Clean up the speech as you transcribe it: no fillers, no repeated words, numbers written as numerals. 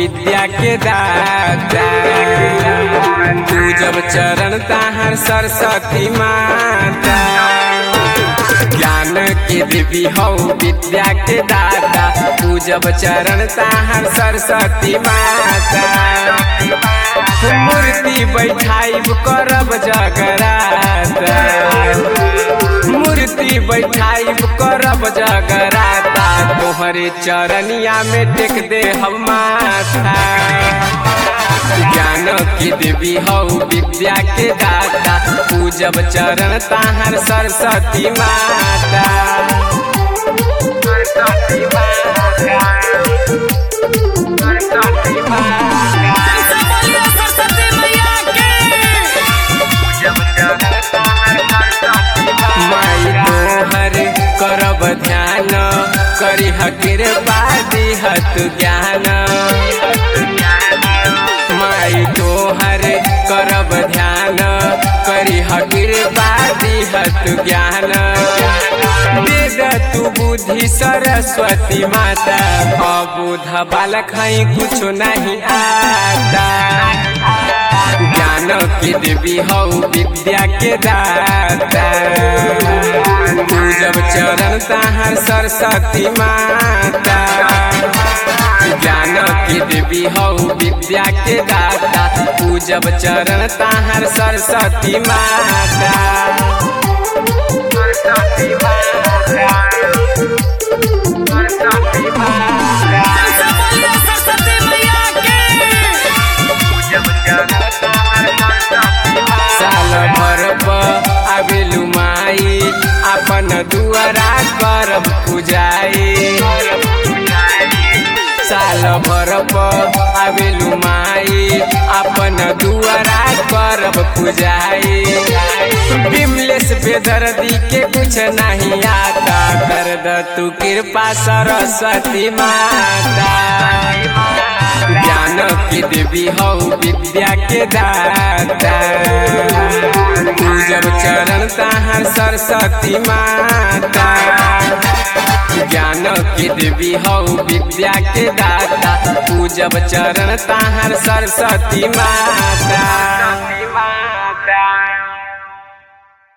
विद्या के दाता। तू जब चरण ताहर सरस्वती माता, ज्ञान के देवी हो विद्या के दाता। तू जब चरण ताहर सरस्वती माता, मूर्ति बैठाइब करब जगराता। मूर्ति बैठाइब करब जगराता, तोहरे चरनिया में टेक दे हम माथा। ज्ञान की देवी हो विद्या के दाता। तू जब चरण ताहर सरस्वती माता। सरस्वती माता, सरस्वती माता, सरस्वती मैया माई तोहर करब ध्यान, करी हकीर बादी हत ज्ञान। माई तोहर करब ध्यान, करी हकीर बादी हत ज्ञान। दे द तू बुद्धि सरस्वती माता, अबुध बालक है कुछ नहीं आता। ज्ञान की देवी हो विद्या के दाता। तू जब चरण ताहर सरस्वती माता, ज्ञान की देवी हो विद्या के दाता। तू जब चरण ताहर सरस्वती माता। सरस्वती माता, सरस्वती माता, सरस्वती मैया साल भर आवेलु माई, अपन दुआरा करब पूजाई। साल भर आवेलु माई, अपन दुआरा करब पूजाई। विमलेश बेदर्दी के कुछ नहीं आता, कर द तू कृपा सरस्वती माता। ज्ञान की देवी हो विद्या के दाता। तू जब चरण ताहर सरस्वती माता, ज्ञान की देवी हो विद्या के दाता। तू जब चरण ताहर सरस्वती माता।